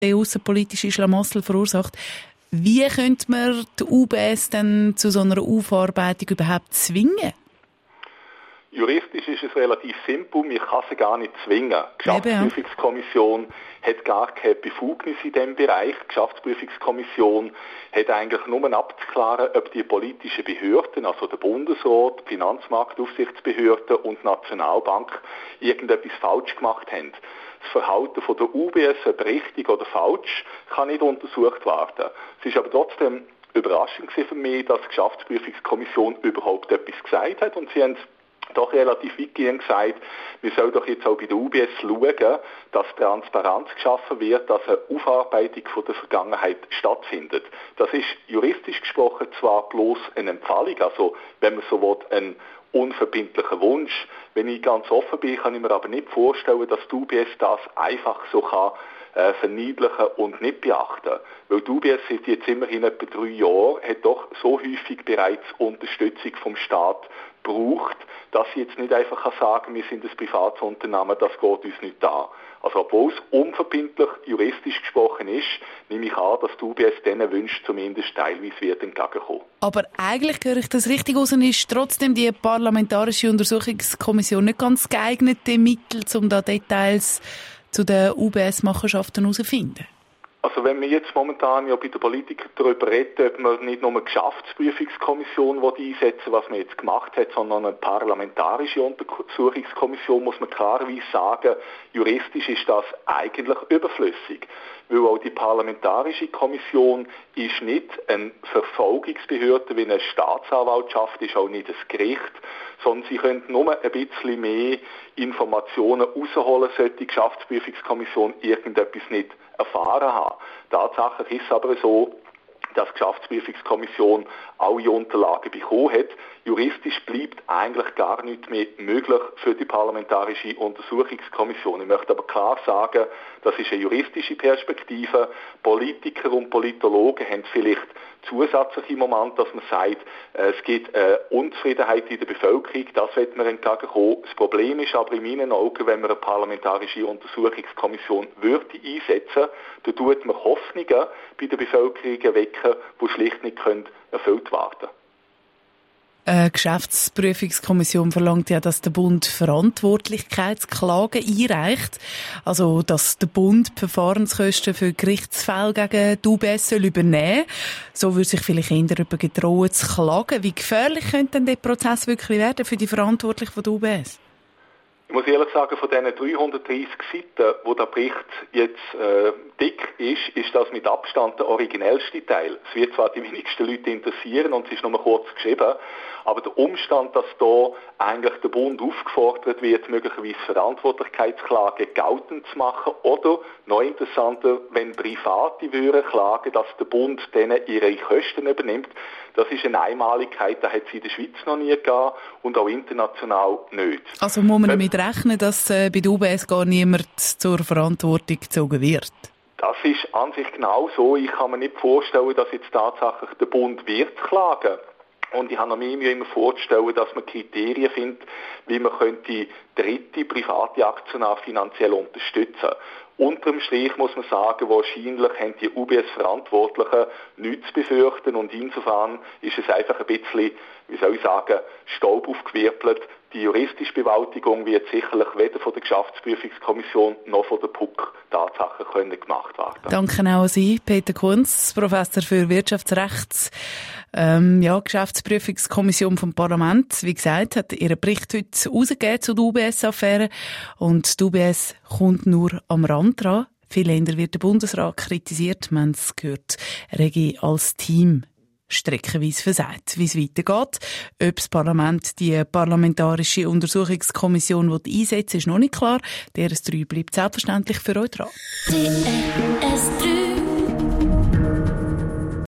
außenpolitische Schlamassel verursacht. Wie könnte man die UBS dann zu so einer Aufarbeitung überhaupt zwingen? Juristisch ist es relativ simpel, man kann sie gar nicht zwingen. Die Geschäftsprüfungskommission hat gar keine Befugnis in diesem Bereich. Die Geschäftsprüfungskommission hat eigentlich nur abzuklären, ob die politischen Behörden, also der Bundesrat, die Finanzmarktaufsichtsbehörde und die Nationalbank, irgendetwas falsch gemacht haben. Das Verhalten von der UBS, ob richtig oder falsch, kann nicht untersucht werden. Es ist aber trotzdem überraschend für mich, dass die Geschäftsprüfungskommission überhaupt etwas gesagt hat, und sie haben doch relativ weitgehend gesagt, wir sollen doch jetzt auch bei der UBS schauen, dass Transparenz geschaffen wird, dass eine Aufarbeitung von der Vergangenheit stattfindet. Das ist juristisch gesprochen zwar bloß eine Empfehlung, also wenn man so will, ein unverbindlicher Wunsch. Wenn ich ganz offen bin, kann ich mir aber nicht vorstellen, dass die UBS das einfach so kann verniedlichen und nicht beachten. Weil die UBS seit jetzt immerhin etwa 3 Jahre hat doch so häufig bereits Unterstützung vom Staat braucht, dass sie jetzt nicht einfach sagen kann, wir sind ein privates Unternehmen, das geht uns nicht an. Also obwohl es unverbindlich juristisch gesprochen ist, nehme ich an, dass die UBS diesen Wünschen zumindest teilweise wird entgegenkommen. Aber eigentlich, höre ich das richtig raus, ist trotzdem die Parlamentarische Untersuchungskommission nicht ganz geeignete Mittel, um da Details zu den UBS-Machenschaften herauszufinden? Also wenn wir jetzt momentan ja bei den Politikern darüber reden, ob man nicht nur eine Geschäftsprüfungskommission einsetzen, was man jetzt gemacht hat, sondern eine parlamentarische Untersuchungskommission, muss man klarerweise sagen, juristisch ist das eigentlich überflüssig. Weil auch die parlamentarische Kommission ist nicht eine Verfolgungsbehörde wie eine Staatsanwaltschaft, ist auch nicht ein Gericht, sondern sie können nur ein bisschen mehr Informationen rausholen, sollte die Geschäftsprüfungskommission irgendetwas nicht erfahren haben. Tatsächlich ist es aber so, dass die Geschäftsprüfungskommission alle Unterlagen bekommen hat. Juristisch bleibt eigentlich gar nichts mehr möglich für die Parlamentarische Untersuchungskommission. Ich möchte aber klar sagen, das ist eine juristische Perspektive. Politiker und Politologen haben vielleicht zusätzliche Moment, dass man sagt, es gibt Unzufriedenheit in der Bevölkerung, das wird man entgegenkommen. Das Problem ist aber in meinen Augen, wenn man eine parlamentarische Untersuchungskommission würde einsetzen, dann tut man Hoffnungen bei der Bevölkerung wecken, die schlicht nicht erfüllt werden können. Eine Geschäftsprüfungskommission verlangt ja, dass der Bund Verantwortlichkeitsklagen einreicht. Also, dass der Bund die Verfahrenskosten für Gerichtsfälle gegen die UBS soll übernehmen. So würde sich vielleicht eher darüber getrauen zu klagen. Wie gefährlich könnte denn der Prozess wirklich werden für die Verantwortlichen von der UBS? Ich muss ehrlich sagen, von diesen 330 Seiten, wo der Bericht jetzt dick ist das mit Abstand der originellste Teil. Es wird zwar die wenigsten Leute interessieren und es ist nur kurz geschrieben, aber der Umstand, dass da eigentlich der Bund aufgefordert wird, möglicherweise Verantwortlichkeitsklagen geltend zu machen oder, noch interessanter, wenn Private würden klagen, dass der Bund denen ihre Kosten übernimmt, das ist eine Einmaligkeit, das hat es in der Schweiz noch nie gegeben und auch international nicht. Also muss man damit rechnen, dass bei der UBS gar niemand zur Verantwortung gezogen wird? Das ist an sich genau so. Ich kann mir nicht vorstellen, dass jetzt tatsächlich der Bund wird klagen. Und ich habe noch mir immer vorzustellen, dass man Kriterien findet, wie man könnte dritte private Aktionäre finanziell unterstützen. Unterm Strich muss man sagen, wahrscheinlich haben die UBS-Verantwortlichen nichts zu befürchten und insofern ist es einfach ein bisschen, wie soll ich sagen, Staub aufgewirbelt. Die juristische Bewältigung wird sicherlich weder von der Geschäftsprüfungskommission noch von der PUC tatsächlich gemacht werden. Danke auch an Sie, Peter Kunz, Professor für Wirtschaftsrecht, Geschäftsprüfungskommission vom Parlament. Wie gesagt, hat ihren Bericht heute rausgegeben zu der UBS-Affäre und die UBS kommt nur am Rand dran. Viel eher wird der Bundesrat kritisiert, man es gehört, Regi als Team streckenweise versagt. Wie es weitergeht, ob das Parlament die parlamentarische Untersuchungskommission einsetzen will, ist noch nicht klar. DRS3 bleibt selbstverständlich für euch dran. DRS3